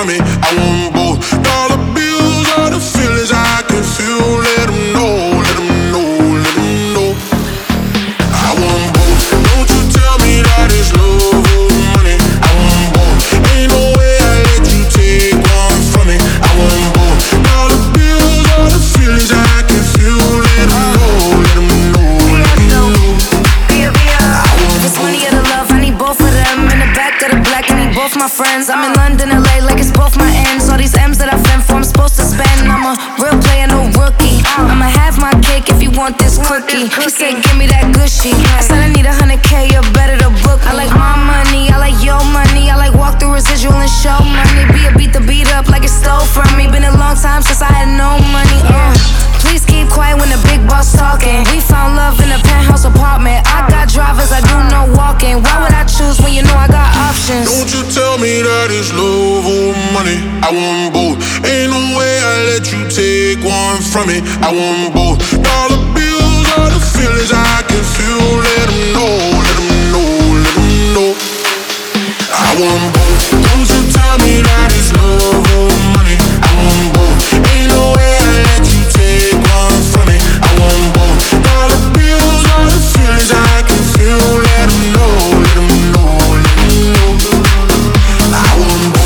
from me. I want both. Dollar bills are the feelings I can feel. Let them know, let them know, let them know. I want both. Don't you tell me that it's love or money. I want both. Ain't no way I let you take one from me. I want both. Dollar bills are the feelings I can feel. Let them know, let them know, let them know. If it's money or the love, I need both of them. In the back of the black, I need both my friends. I'm in London, LA, like it's both my ends. All these M's that I fend for, I'm supposed to spend. I'm a real player, no rookie. I'ma have my cake if you want this cookie. He said, give me that gushy. I said I need 100K, you're better to book. I like my money, I like your money. I like walk through residual and show money. Be a beat the beat up like it stole from me. Been a long time since I had no money. Please keep quiet when the big boss talking. We found love in a penthouse apartment. I got drivers, I do no walking. Why would I choose when you know I got options? Don't you tell me that it's love or money. I want both. Ain't no way I let you take one from me. I want both. Dollar bills are the feelings I can feel. Let them know, let them know, let them know. I want both. Don't you tell me that it's love or money. I want both. Ain't no way I let you take one from me. I want both. Dollar bills are the feelings I can feel. Let them know, let them know, let them know. I want both.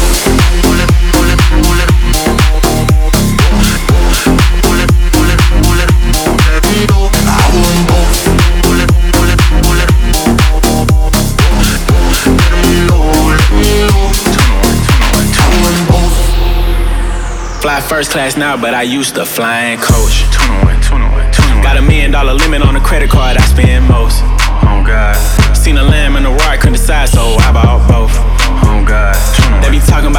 Fly first class now, but I used to flying coach. Got $1 million limit on the credit card, I spend most. Oh God. Seen a lamb and a roar, I couldn't decide, so I bought both. Oh God. They be talking about